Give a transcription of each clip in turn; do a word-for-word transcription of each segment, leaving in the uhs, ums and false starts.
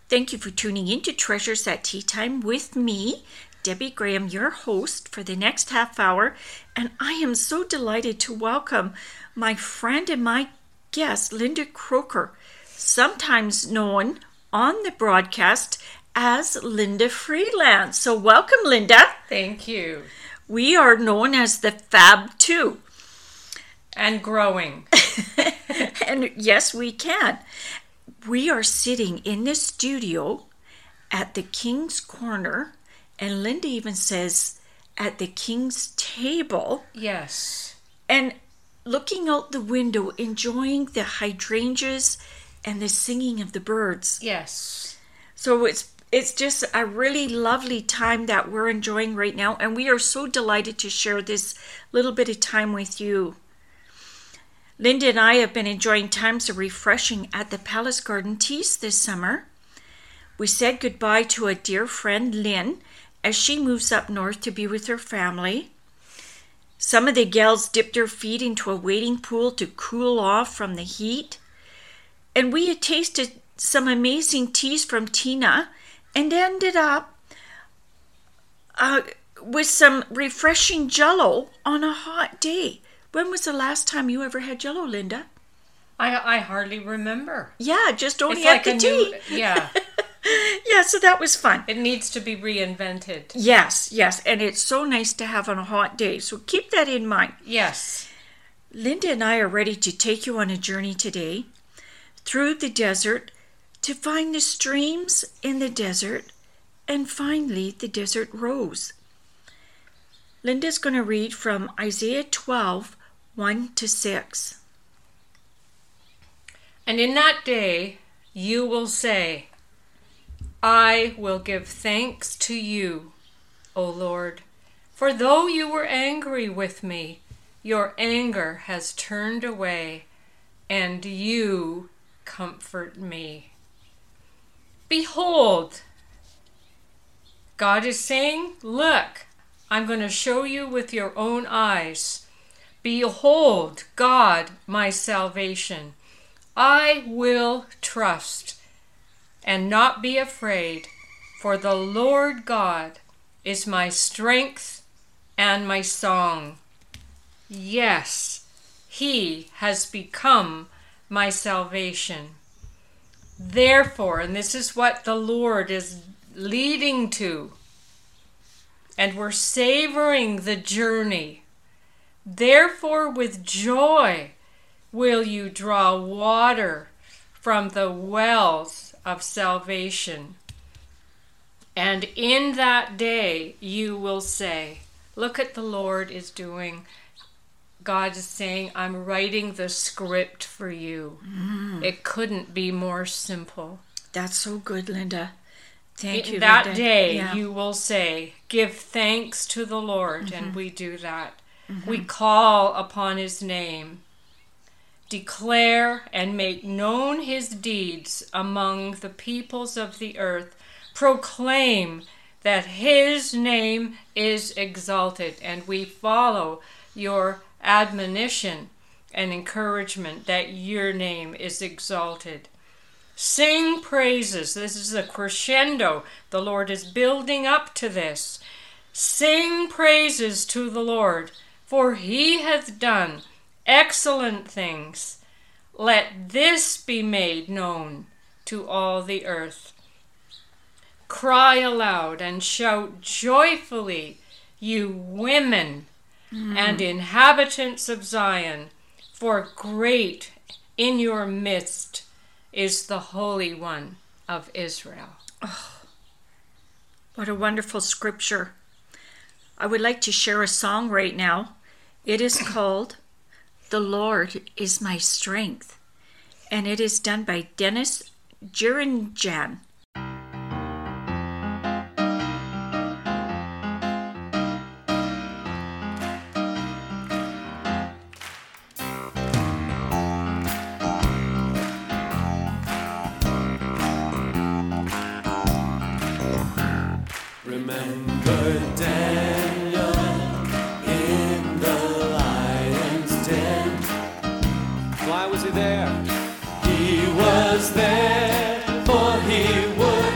Thank you for tuning in to Treasures at Tea Time with me, Debbie Graham, your host for the next half hour. And I am so delighted to welcome my friend and my guest, Linda Croker, sometimes known on the broadcast as Linda Freelance. So welcome, Linda. Thank you. We are known as the Fab Two. And growing. And yes, we can. We are sitting in the studio at the King's Corner, and Linda even says at the King's Table. Yes. And looking out the window, enjoying the hydrangeas and the singing of the birds. Yes. So it's it's just a really lovely time that we're enjoying right now, and we are so delighted to share this little bit of time with you. Linda and I have been enjoying times of refreshing at the Palace Garden Teas this summer. We said goodbye to a dear friend, Lynn, as she moves up north to be with her family. Some of the gals dipped their feet into a wading pool to cool off from the heat. And we had tasted some amazing teas from Tina and ended up uh, with some refreshing Jell-O on a hot day. When was the last time you ever had Jell-O, Linda? I I hardly remember. Yeah, just only it's at like the a tea. New, yeah. Yeah, so that was fun. It needs to be reinvented. Yes, yes, and it's so nice to have on a hot day. So keep that in mind. Yes. Linda and I are ready to take you on a journey today through the desert to find the streams in the desert and finally the desert rose. Linda's going to read from Isaiah twelve, one to six. And in that day you will say, I will give thanks to you, O Lord, for though you were angry with me, your anger has turned away, and you comfort me. Behold, God is saying, look, I'm going to show you with your own eyes. Behold, God, my salvation. I will trust and not be afraid, for the Lord God is my strength and my song. Yes, he has become my salvation. Therefore, and this is what the Lord is leading to, and we're savoring the journey. Therefore, with joy will you draw water from the wells of salvation. And in that day you will say, look at the Lord is doing. God is saying, I'm writing the script for you. Mm. It couldn't be more simple. That's so good, Linda. Thank in you, that Linda. day Yeah. you will say, give thanks to the Lord. Mm-hmm. And we do that. Mm-hmm. We call upon his name. Declare and make known his deeds among the peoples of the earth. Proclaim that his name is exalted. And we follow your admonition and encouragement that your name is exalted. Sing praises. This is a crescendo. The Lord is building up to this. Sing praises to the Lord, for he hath done excellent things. Let this be made known to all the earth. Cry aloud and shout joyfully, you women mm. and inhabitants of Zion, for great in your midst is the Holy One of Israel. Oh, what a wonderful scripture. I would like to share a song right now. It is called The Lord is My Strength, and it is done by Dennis Jirinjan. Remember Daniel in the lion's den. Why was he there? He was there, for he would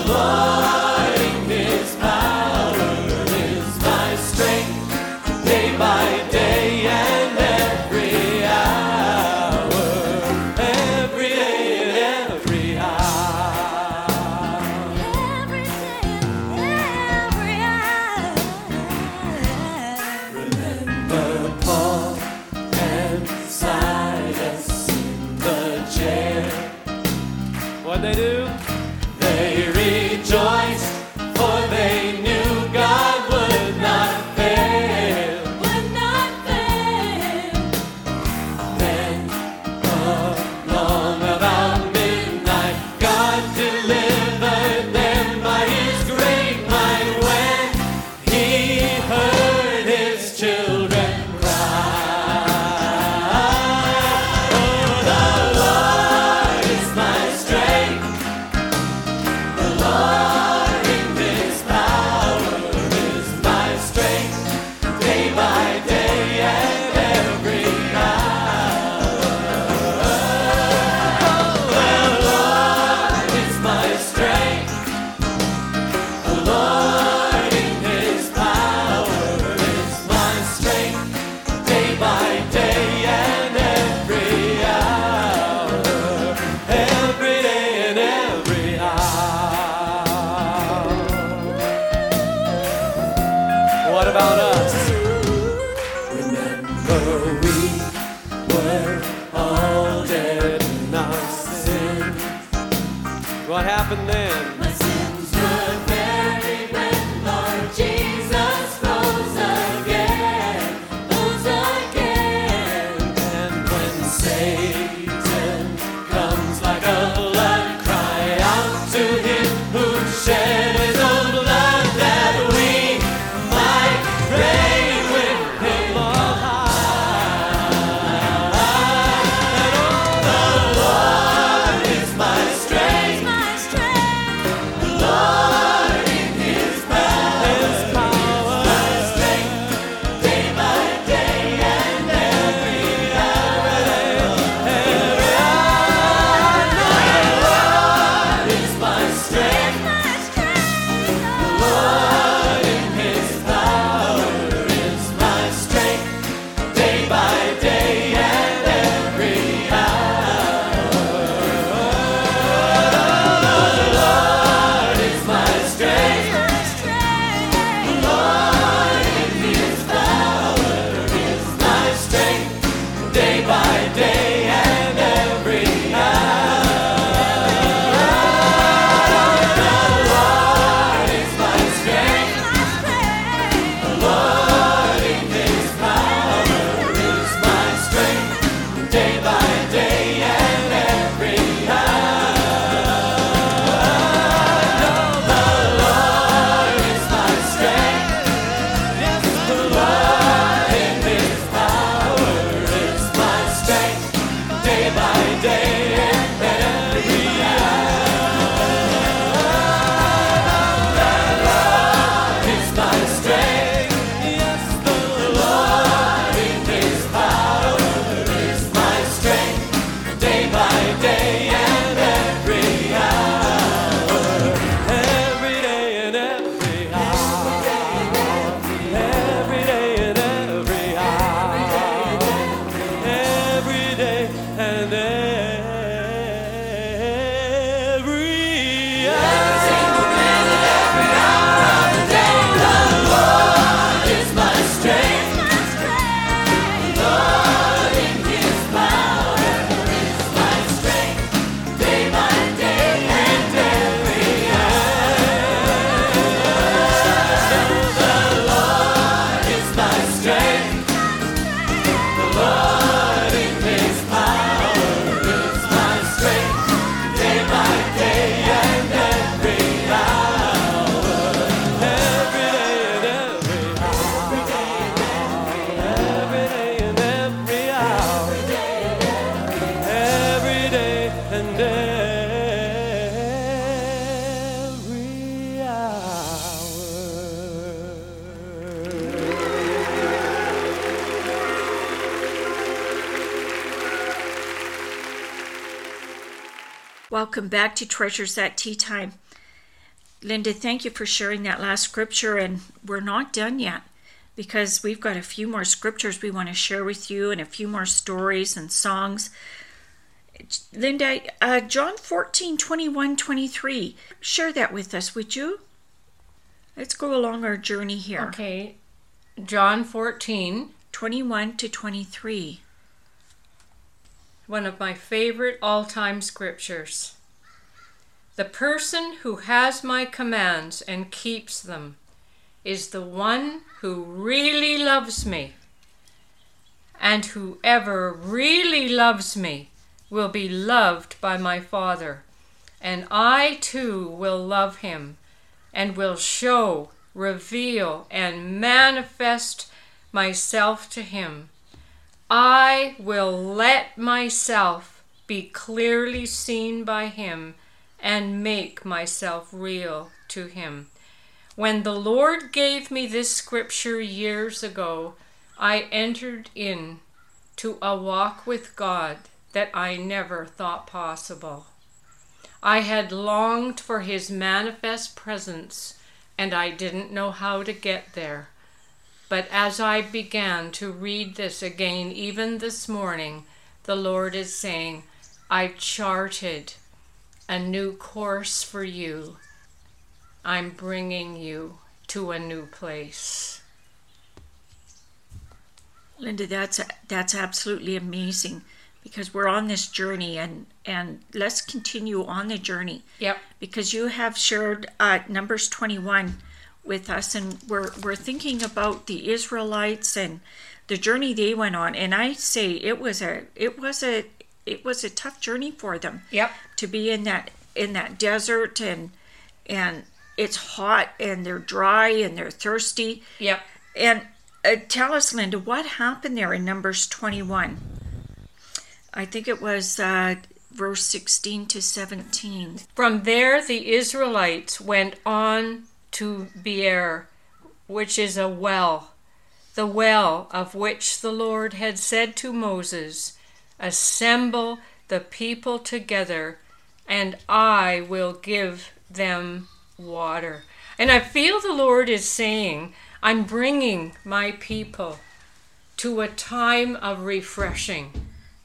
Lord in His power is my strength, day by day and every hour, every day and every hour. Every day, every hour. Remember Paul and Silas in the jail. What'd they do? They rejoiced, for they knew God would not fail. Would not fail. Then, along about midnight, God delivered them by His great might when He heard His children cry. Oh, the Lord is my strength. The Lord in His power is my strength, day by day and every hour. The Lord is my strength. The Lord in His power is my strength, day by day and every hour, every day and every hour. What about us? Remember we were all dead in our sins. What happened then? My sins were buried when Lord Jesus rose again, rose again. And when Satan comes like a flood, cry out to Him who shed His own blood that we might reign with Him on high. And oh, the Lord is my strength. My strength. The Lord in His power, His power, my strength, day by day and every hour, every hour. The Lord is my strength. My strength. The Lord in His power is my strength, day by day and every hour. The Lord is my strength. My strength. The Lord in His power is my strength, day by day and every hour. The Lord is my strength. The Lord in His power is my strength, day by day and every hour. The Lord is my strength. Yes, the Lord in His power is my strength, day by day and every hour. The Lord is my strength. Yes, the Lord in His power is my strength, day by day and every hour. Every day and every hour. Every day and every hour. Every day and every hour. The Lord is my strength. The Lord in His power is my strength, day by day and every hour. The Lord is my strength. The Lord in His power is my strength, day by day and every hour. Every day and every hour. Every day and every hour. Every day and every Welcome back to Treasures at Tea Time. Linda, thank you for sharing that last scripture. And we're not done yet because we've got a few more scriptures we want to share with you and a few more stories and songs. Linda, uh, John fourteen, twenty-one, twenty-three. Share that with us, would you? Let's go along our journey here. Okay. John fourteen. twenty-one to twenty-three. One of my favorite all-time scriptures. The person who has my commands and keeps them is the one who really loves me. And whoever really loves me will be loved by my Father. And I too will love him and will show, reveal, and manifest myself to him. I will let myself be clearly seen by him and make myself real to him. When the Lord gave me this scripture years ago, I entered in to a walk with God that I never thought possible. I had longed for his manifest presence, and I didn't know how to get there. But as I began to read this again, even this morning, the Lord is saying, I've charted a new course for you. I'm bringing you to a new place. Linda, that's that's absolutely amazing because we're on this journey, and, and let's continue on the journey. Yep. Because you have shared uh, Numbers twenty-one with us, and we're we're thinking about the Israelites and the journey they went on. And I say it was a it was a it was a tough journey for them. Yep. To be in that in that desert, and and it's hot and they're dry and they're thirsty. Yep. And uh, tell us, Linda, what happened there in Numbers twenty-one? I think it was uh, verse sixteen to seventeen. From there the Israelites went on to Beer, which is a well, the well of which the Lord had said to Moses, assemble the people together, and I will give them water. And I feel the Lord is saying, I'm bringing my people to a time of refreshing.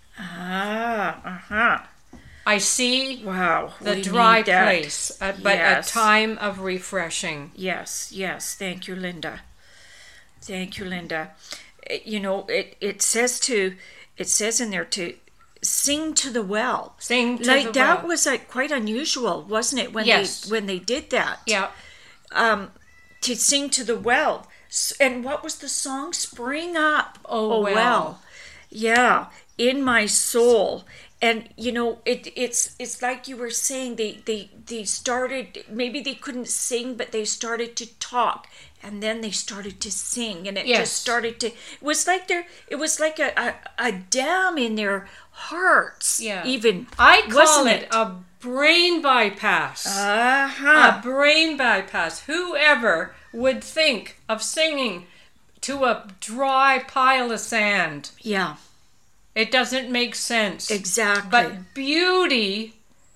Ah, uh-huh. I see Wow. the we dry need that. place, uh, but Yes. a time of refreshing. Yes, yes. Thank you, Linda. Thank you, Linda. Eh, You know, it, it says to, it says in there to sing to the well. Sing to Like the that well. was like quite unusual, wasn't it? When Yes. they when they did that. Yeah. Um, to sing to the well. S- And what was the song? Spring up, Oh, well. Yeah, in my soul. And you know, it it's it's like you were saying, they they they started, maybe they couldn't sing, but they started to talk, and then they started to sing, and it Yes. just started to, it was like there it was like a, a, a dam in their hearts. Yeah. Even I call wasn't it, a brain bypass. uh-huh. A brain bypass. Whoever would think of singing to a dry pile of sand? Yeah, It doesn't make sense. exactly. But beauty,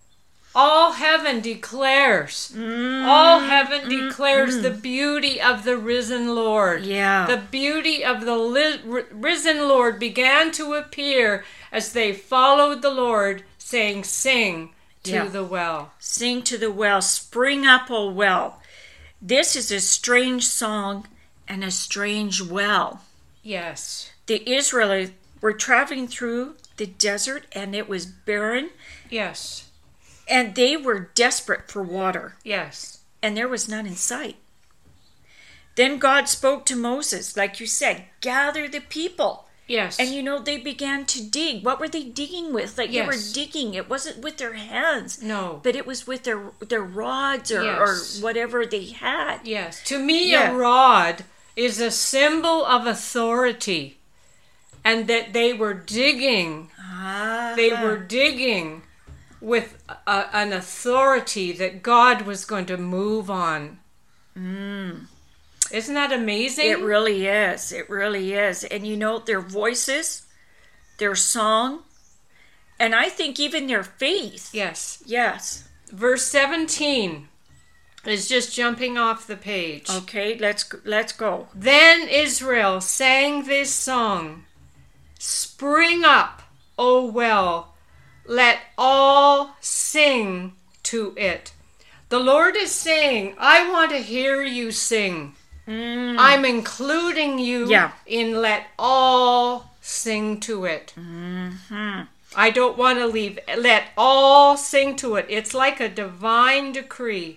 all heaven declares. All heaven declares the beauty of the risen Lord. Yeah. The beauty of the li- ri- risen Lord began to appear as they followed the Lord, saying, sing to Yeah. the well. Sing to the well, spring up, O well. This is a strange song and a strange well. Yes. The Israelites were traveling through the desert, and it was barren, Yes. and they were desperate for water, Yes. and there was none in sight. Then God spoke to Moses, like you said, gather the people. Yes. And you know, they began to dig. What were they digging with? Like they were Yes. digging. It wasn't with their hands. No. But it was with their their rods or, Yes. or whatever they had. Yes. To me, Yeah. a rod is a symbol of authority, and that they were digging. Ah. They were digging with a, an authority that God was going to move on. Mm. Isn't that amazing? It really is. It really is. And you know, their voices, their song, and I think even their faith. Yes. Yes. Verse seventeen. It's just jumping off the page. Okay, let's let's go. Then Israel sang this song. Spring up, O well, let all sing to it. The Lord is saying, I want to hear you sing. Mm. I'm including you Yeah. in let all sing to it. Mm-hmm. I don't want to leave. Let all sing to it. It's like a divine decree.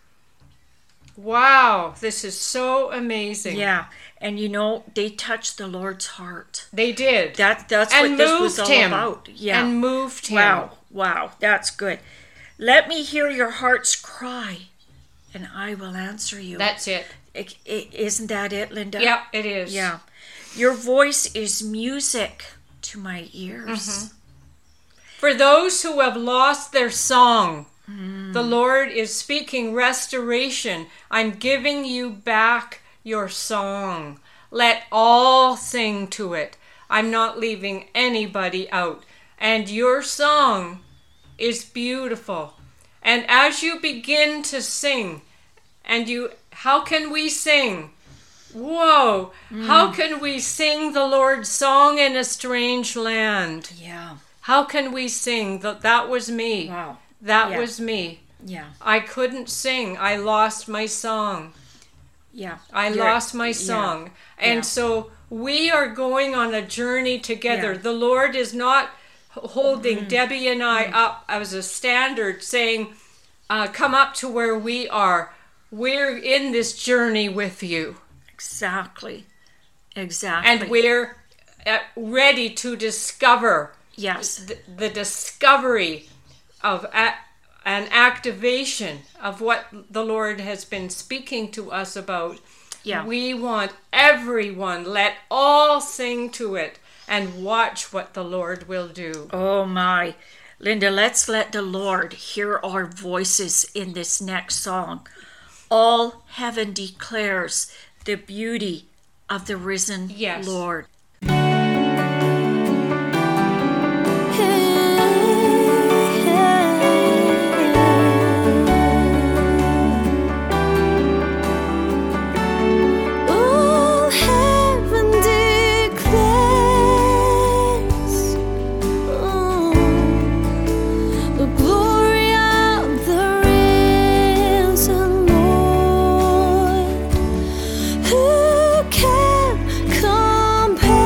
Wow, this is so amazing. Yeah, and you know they touched the Lord's heart. They did. That that's and what this was moved all him. about. Yeah. And moved him. Wow, wow, that's good. Let me hear your heart's cry, and I will answer you. That's it. I- I- isn't that it, Linda? Yeah, it is. Yeah. Your voice is music to my ears. For those who have lost their song, the Lord is speaking restoration. I'm giving you back your song. Let all sing to it. I'm not leaving anybody out. And your song is beautiful. And as you begin to sing, and you, how can we sing? Whoa, how can we sing the Lord's song in a strange land? Yeah. How can we sing? That that was me. Wow. That Yeah. was me. Yeah. I couldn't sing. I lost my song. Yeah. I You're- lost my yeah. song. And Yeah. so we are going on a journey together. Yeah. The Lord is not h- holding Mm-hmm. Debbie and I up as a standard saying, uh, come up to where we are. We're in this journey with you. Exactly. Exactly. And we're uh, ready to discover yes. the, the discovery of a, an activation of what the Lord has been speaking to us about. Yeah. We want everyone, let all sing to it and watch what the Lord will do. Oh my. Linda, let's let the Lord hear our voices in this next song. All heaven declares the beauty of the risen Yes. Lord. All heaven declares the glory of the risen Lord. Who can compare?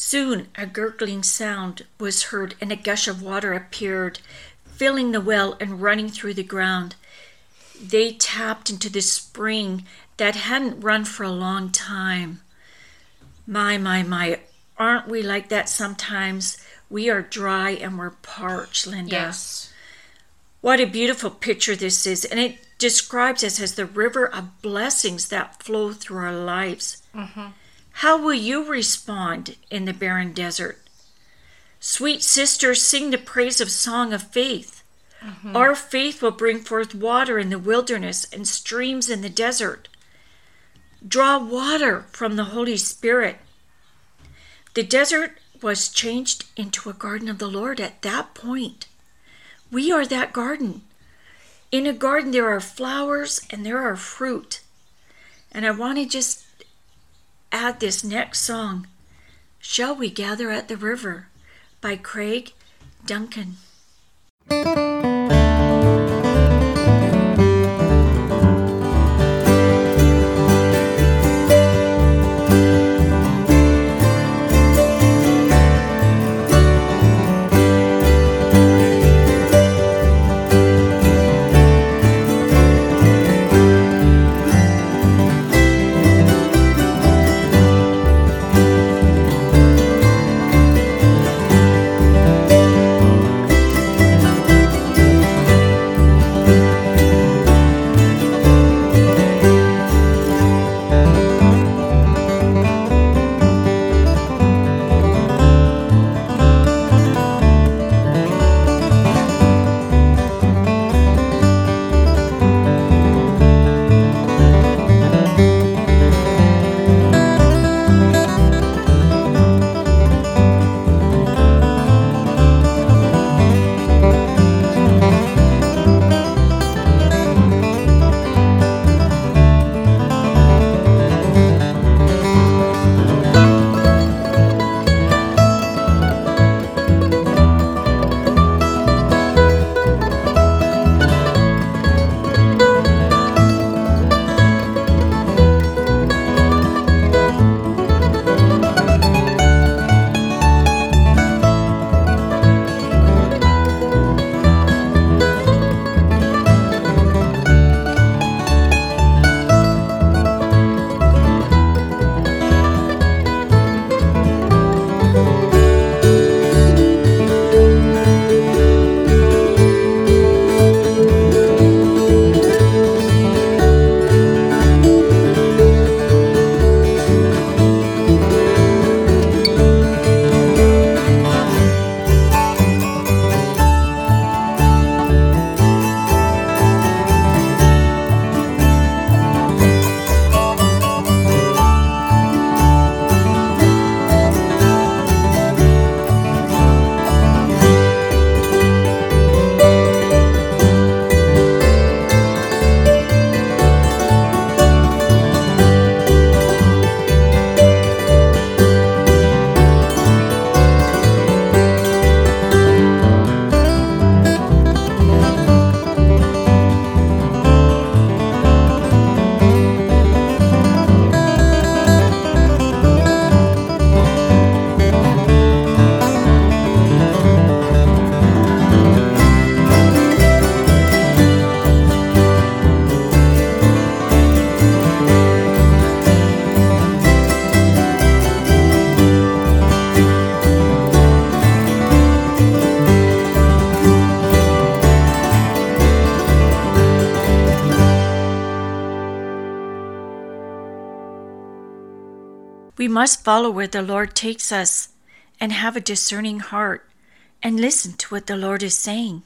Soon a gurgling sound was heard, and a gush of water appeared, filling the well and running through the ground. They tapped into the spring that hadn't run for a long time. My, my, my, aren't we like that sometimes? We are dry and we're parched, Linda. Yes. What a beautiful picture this is, and it describes us as the river of blessings that flow through our lives. Mm-hmm. How will you respond in the barren desert? Sweet sisters, sing the praise of song of faith. Mm-hmm. Our faith will bring forth water in the wilderness and streams in the desert. Draw water from the Holy Spirit. The desert was changed into a garden of the Lord at that point. We are that garden. In a garden there are flowers and there are fruit. And I want to just add this next song, Shall We Gather at the River, by Craig Duncan. We must follow where the Lord takes us and have a discerning heart and listen to what the Lord is saying.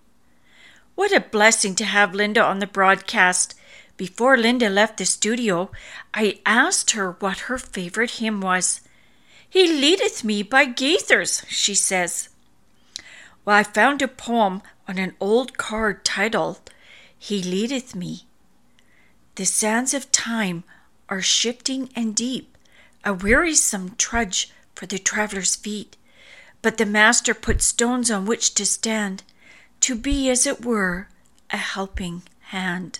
What a blessing to have Linda on the broadcast. Before Linda left the studio, I asked her what her favorite hymn was. "He leadeth me by Gaithers," she says. Well, I found a poem on an old card titled, "He leadeth me." The sands of time are shifting and deep, a wearisome trudge for the traveler's feet, but the Master put stones on which to stand, to be, as it were, a helping hand.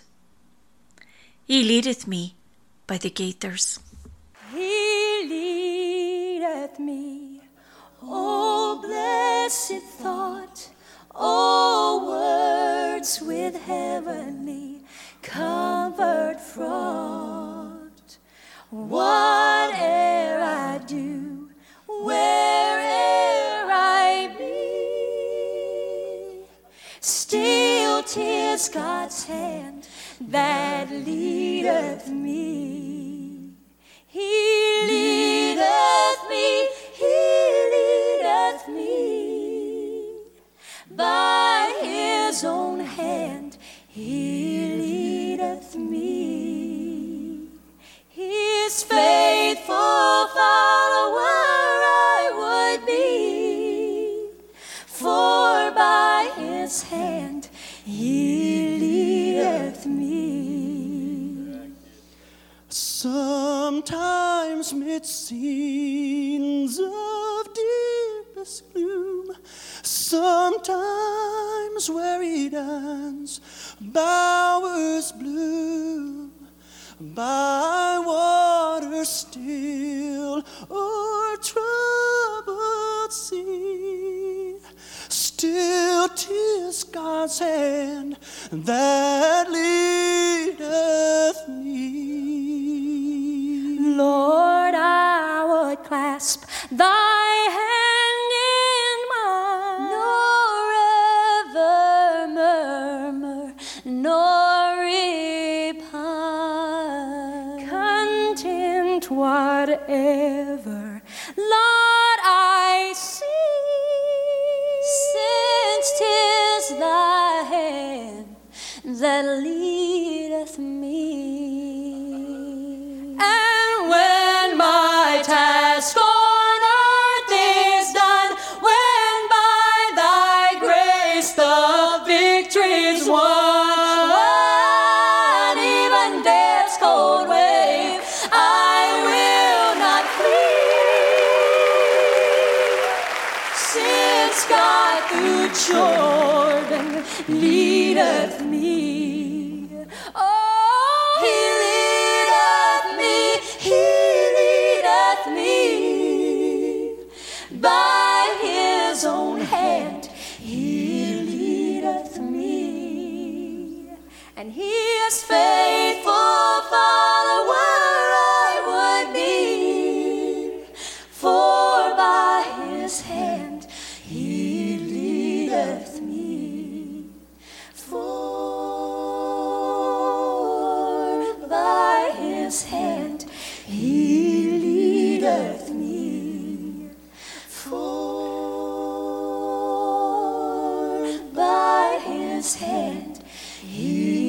He leadeth me by the Gaithers. He leadeth leadeth me. O blessed thought, O words with heavenly comfort fraught. Whate'er I do, where'er I be, still 'tis God's hand that leadeth me. He leadeth me, He leadeth me. By His own hand He leadeth me. His faithful follower I would be, for by His hand He leadeth me. Sometimes mid scenes of deepest gloom, sometimes where He dance bowers bloom, by waters still or troubled sea, still 'tis God's hand that leadeth me. Lord, I would clasp Thy hand in mine, nor ever murmur, nor repine. Content whatever, Lord, I see, since 'tis Thy hand that leadeth me. And when my task on earth is done, when by Thy grace the victory's won, when even death's cold wave, I will not flee, since God through Jordan leadeth me. Oh, He leadeth me, He leadeth me. By His own hand He leadeth me. And His faithful follower I would be, for by His hand He leadeth me. For by His hand He leadeth me. For by His hand He